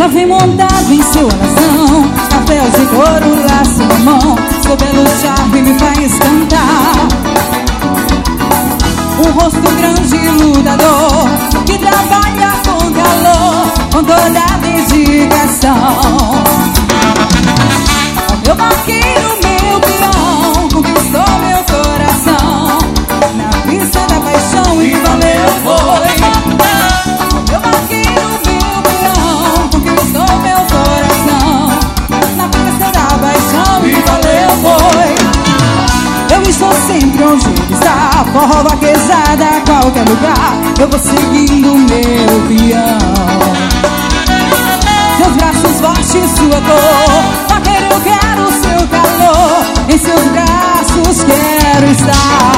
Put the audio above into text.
Já vem montado em seu alazão, chapéu de couro, laço na mão. Seu belo charme me faz cantar. Um rosto grande e lutador, que trabalha com calor, com toda a dedicação. Meu vaqueiro, meu peão, conquistou meu coração. Na pista da paixão e valeu foi. Meu vaqueiro, meu peão, conquistou meu coração. Na pista da paixão e valeu foi. Eu estou sempre onde ele está, forró, vaquejada, a qualquer lugar. Eu vou seguindo o meu peão. Seus braços fortes, sua cor, vaqueiro, eu quero seu calor. Em seus braços quero estar.